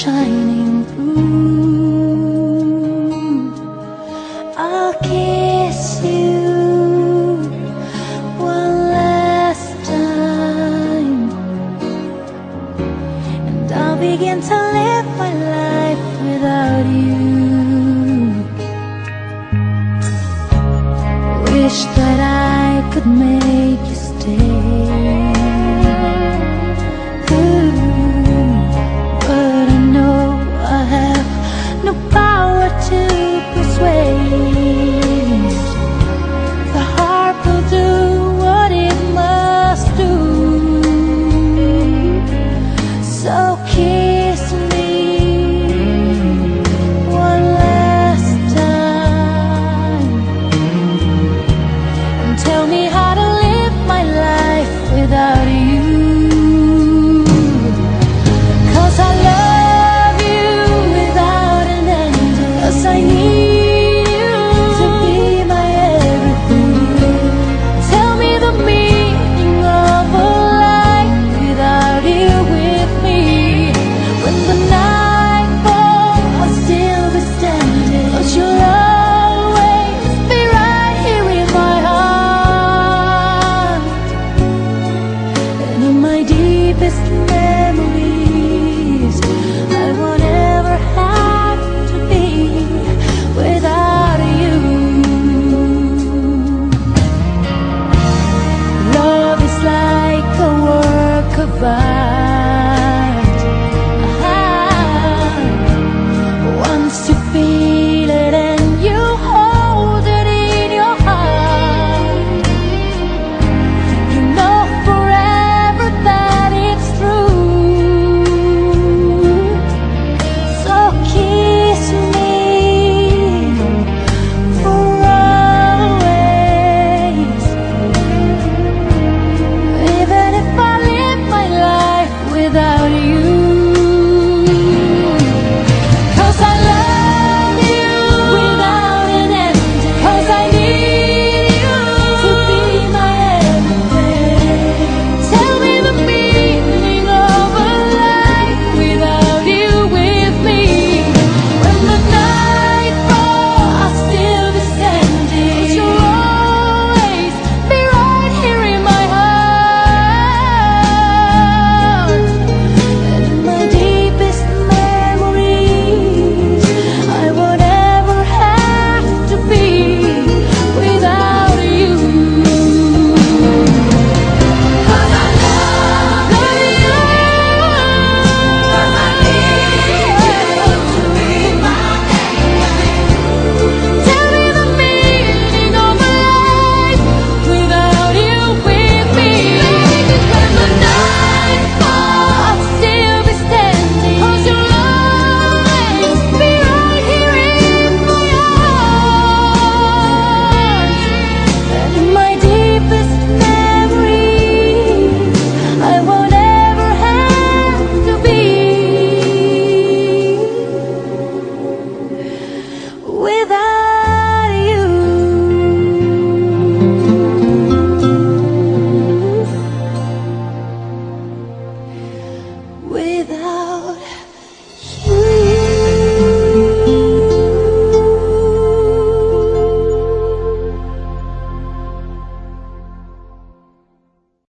shining through. I'll kiss you one last time, and I'll begin to live my life without you. Wish that I could make you stay. But I know I have no power to persuade. The heart will do what it must do. So kiss me one last time, and tell me how to live my life without you. 'Cause I love you without an end. 'Cause I need you to be my everything. Tell me the meaning of a life without you with me. When the night falls, I'll still be standing, 'cause you'll always be right here in my heart. And in my deepest memories, I won't ever have to be without you. Love is like a work of art.